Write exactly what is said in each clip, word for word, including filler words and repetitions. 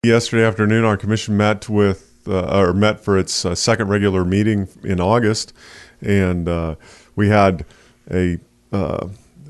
Yesterday afternoon, our commission met with, uh, or met for its uh, second regular meeting in August, and uh, we had a uh,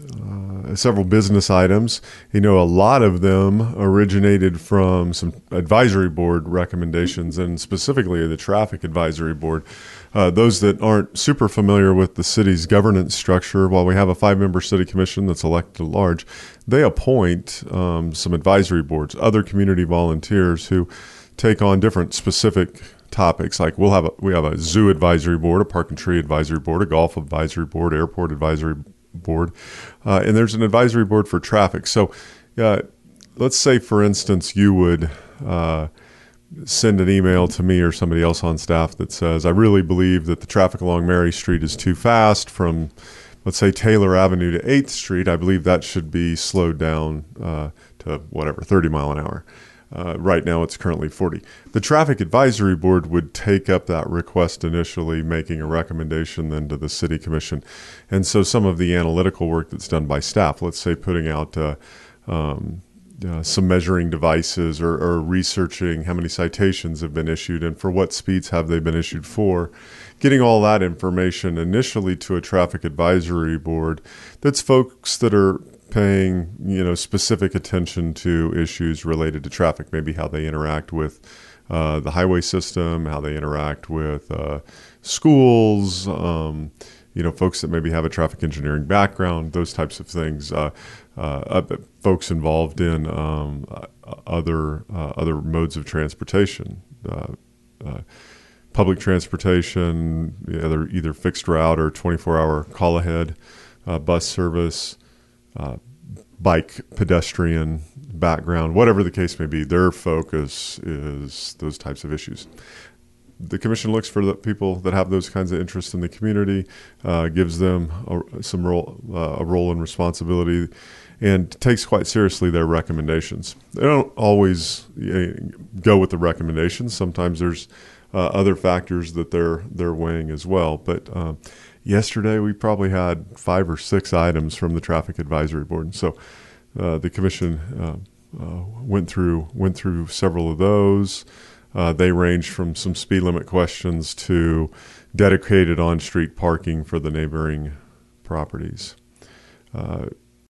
uh, several business items. You know, a lot of them originated from some advisory board recommendations, and specifically the traffic advisory board. Uh, those that aren't super familiar with the city's governance structure, while we have a five-member city commission that's elected at large, they appoint um, some advisory boards, other community volunteers who take on different specific topics. Like we'll have a, we have a zoo advisory board, a park and tree advisory board, a golf advisory board, airport advisory board, uh, and there's an advisory board for traffic. So uh, let's say, for instance, you would uh, send an email to me or somebody else on staff that says, I really believe that the traffic along Mary Street is too fast from, let's say, Taylor Avenue to eighth Street. I believe that should be slowed down uh, to whatever, thirty mile an hour. Uh, right now it's currently forty. The Traffic Advisory Board would take up that request initially, making a recommendation then to the City Commission. And so some of the analytical work that's done by staff, let's say putting out uh, um, uh, some measuring devices or, or researching how many citations have been issued and for what speeds have they been issued for, getting all that information initially to a Traffic Advisory Board that's folks that are paying, you know, specific attention to issues related to traffic, maybe how they interact with uh, the highway system, how they interact with uh, schools, um, you know, folks that maybe have a traffic engineering background, those types of things. Uh, uh, folks involved in um, other uh, other modes of transportation, uh, uh, public transportation, either either fixed route or twenty-four hour call ahead, uh, bus service. Uh, bike pedestrian background, whatever the case may be, their focus is those types of issues. The commission looks for the people that have those kinds of interests in the community, uh, gives them a, some role, uh, a role and responsibility, and takes quite seriously their recommendations. They don't always uh, go with the recommendations. Sometimes there's uh, other factors that they're they're weighing as well, but uh, yesterday, we probably had five or six items from the Traffic Advisory Board. So uh, the commission uh, uh, went through went through several of those. Uh, they ranged from some speed limit questions to dedicated on-street parking for the neighboring properties. Uh,